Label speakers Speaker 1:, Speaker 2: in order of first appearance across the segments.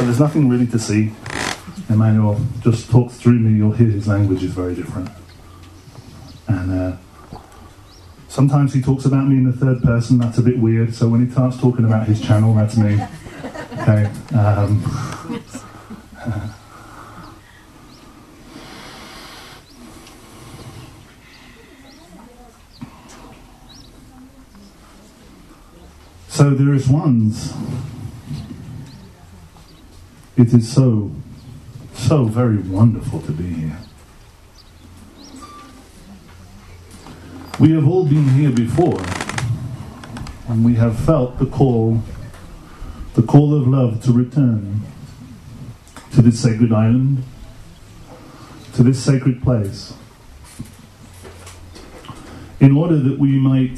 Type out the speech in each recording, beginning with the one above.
Speaker 1: So there's nothing really to see. Emmanuel just talks through me. You'll hear his language is very different. And sometimes he talks about me in the third person. That's a bit weird. So when he starts talking about his channel, that's me. Okay. So there is ones. It is so very wonderful to be here. We have all been here before, and we have felt the call of love to return to this sacred island, to this sacred place, in order that we might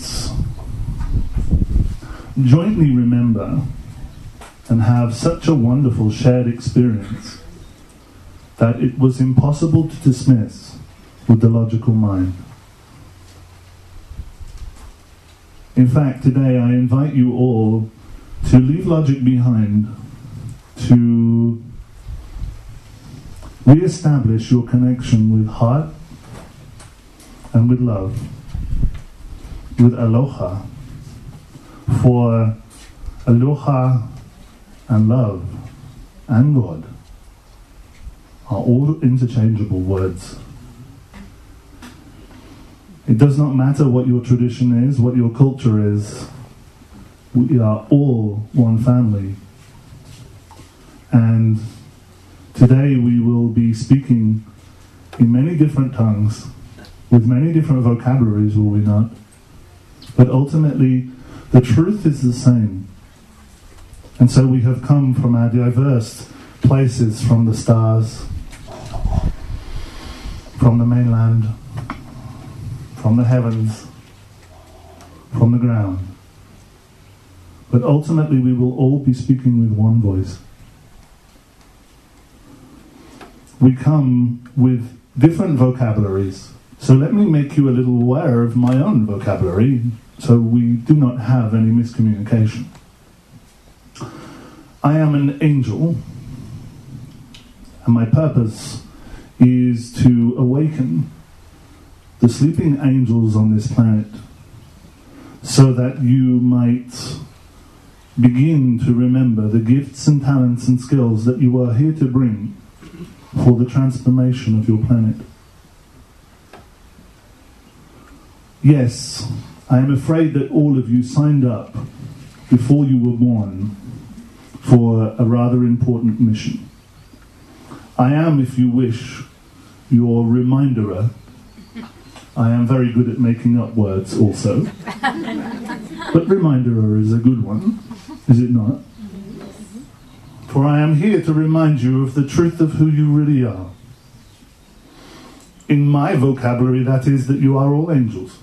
Speaker 1: jointly remember and have such a wonderful shared experience that it was impossible to dismiss with the logical mind. In fact, today I invite you all to leave logic behind, to re-establish your connection with heart and with love, with aloha. For aloha and love and God are all interchangeable words. It does not matter what your tradition is, what your culture is. We are all one family. And today we will be speaking in many different tongues, with many different vocabularies, will we not? But ultimately, the truth is the same. And so we have come from our diverse places, from the stars, from the mainland, from the heavens, from the ground. But ultimately we will all be speaking with one voice. We come with different vocabularies. So let me make you a little aware of my own vocabulary, so we do not have any miscommunication. I am an angel, and my purpose is to awaken the sleeping angels on this planet so that you might begin to remember the gifts and talents and skills that you are here to bring for the transformation of your planet. Yes, I am afraid that all of you signed up before you were born for a rather important mission. I am, if you wish, your reminderer. I am very good at making up words also. But reminderer is a good one, is it not? For I am here to remind you of the truth of who you really are. In my vocabulary, that is that you are all angels.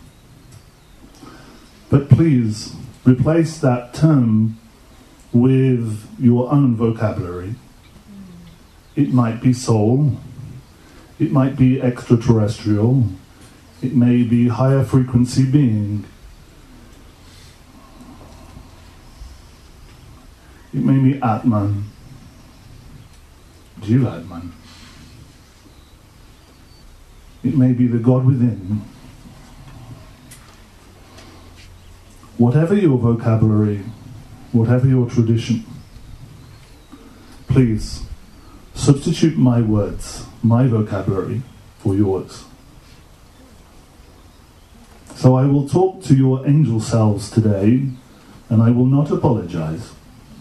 Speaker 1: But please, replace that term with your own vocabulary. It might be soul, it might be extraterrestrial, it may be higher frequency being, it may be Atman, Jivatman, it may be the God within. Whatever your vocabulary, whatever your tradition, please substitute my words, my vocabulary, for yours. So I will talk to your angel selves today, and I will not apologize.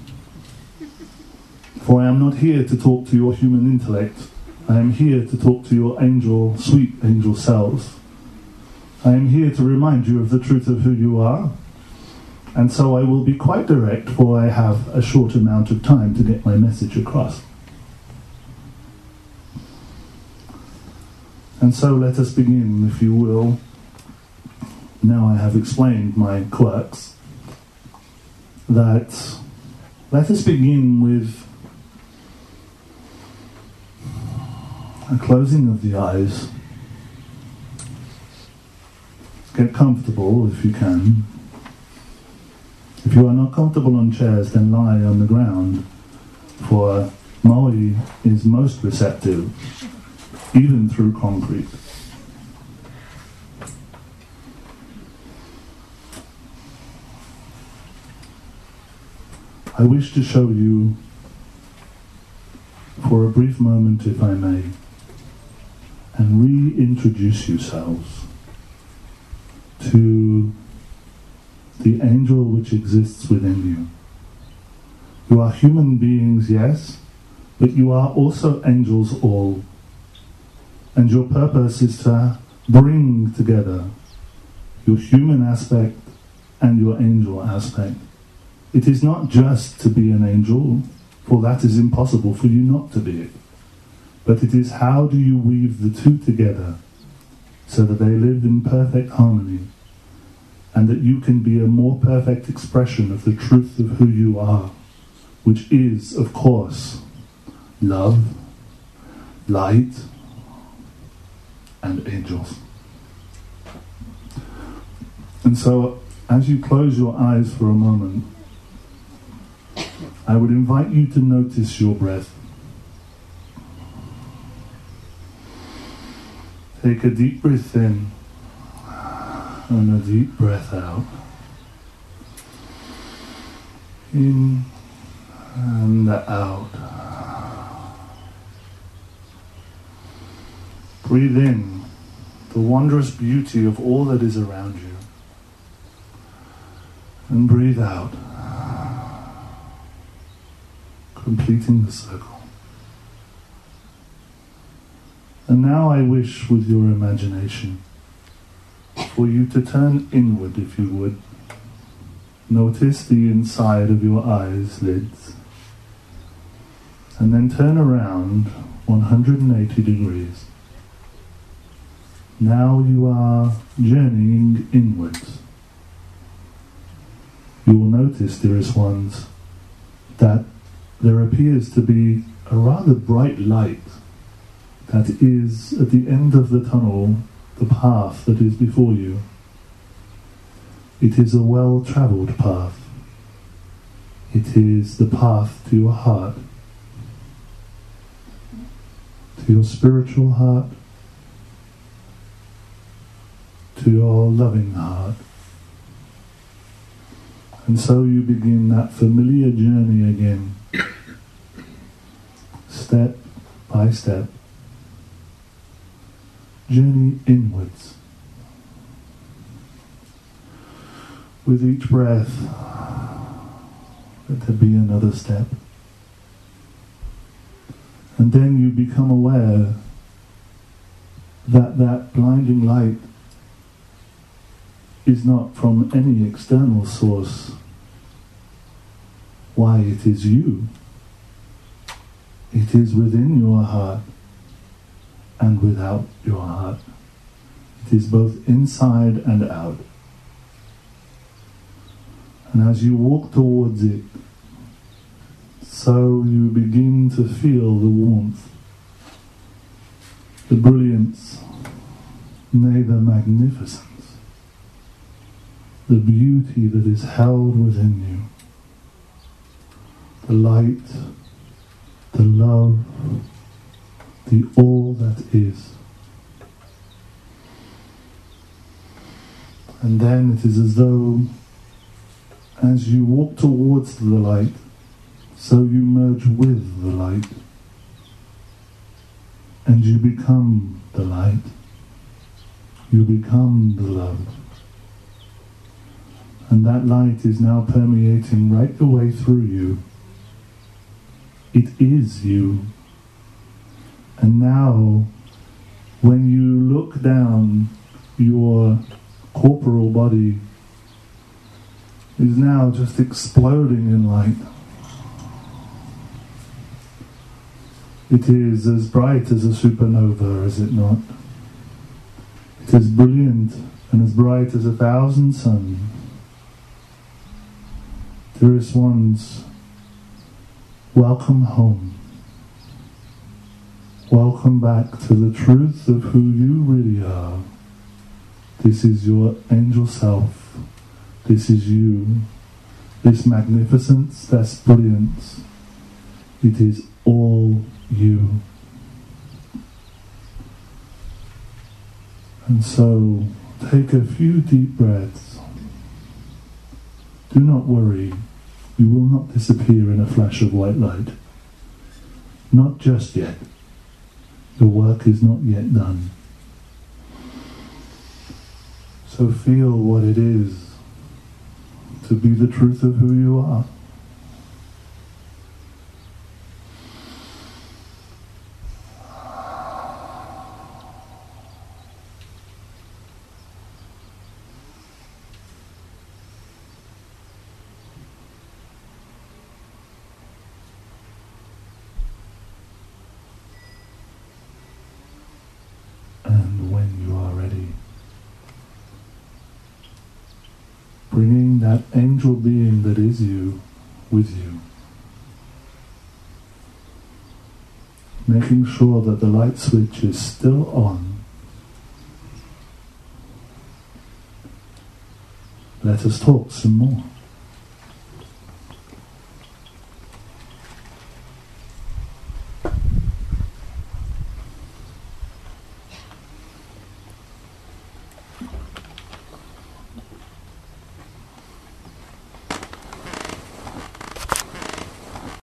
Speaker 1: For I am not here to talk to your human intellect. I am here to talk to your angel, sweet angel selves. I am here to remind you of the truth of who you are. And so I will be quite direct, for I have a short amount of time to get my message across. And so let us begin, if you will. Now I have explained my quirks, that let us begin with a closing of the eyes. Get comfortable if you can. If you are not comfortable on chairs, then lie on the ground, for Maui is most receptive, even through concrete. I wish to show you, for a brief moment if I may, and reintroduce yourselves to the angel which exists within you. You are human beings, yes, but you are also angels all. And your purpose is to bring together your human aspect and your angel aspect. It is not just to be an angel, for that is impossible for you not to be it. But it is how do you weave the two together so that they live in perfect harmony, and that you can be a more perfect expression of the truth of who you are, which is, of course, love, light, and angels. And so, as you close your eyes for a moment, I would invite you to notice your breath. Take a deep breath in and a deep breath out. In and out. Breathe in the wondrous beauty of all that is around you. And breathe out, completing the circle. And now I wish, with your imagination, for you to turn inward, if you would. Notice the inside of your eyelids, and then turn around 180 degrees. Now you are journeying inwards. You will notice, dearest ones, that there appears to be a rather bright light that is at the end of the tunnel, the path that is before you. It is a well-travelled path. It is the path to your heart, to your spiritual heart, to your loving heart. And so you begin that familiar journey again, step by step. Journey inwards. With each breath, let there be another step. And then you become aware that that blinding light is not from any external source. Why, it is you. It is within your heart and without your heart. It is both inside and out. And as you walk towards it, so you begin to feel the warmth, the brilliance, nay, the magnificence, the beauty that is held within you, the light, the love, the all that is. And then it is as though, as you walk towards the light, so you merge with the light, and you become the light, you become the love. And that light is now permeating right the way through you. It is you. And now, when you look down, your corporal body is now just exploding in light. It is as bright as a supernova, is it not? It is brilliant and as bright as 1,000 suns. Dearest ones, welcome home. Welcome back to the truth of who you really are. This is your angel self. This is you. This magnificence, this brilliance. It is all you. And so, take a few deep breaths. Do not worry, you will not disappear in a flash of white light. Not just yet. The work is not yet done. So feel what it is to be the truth of who you are. And when you are ready, bringing that angel being that is you with you, making sure that the light switch is still on. Let us talk some more.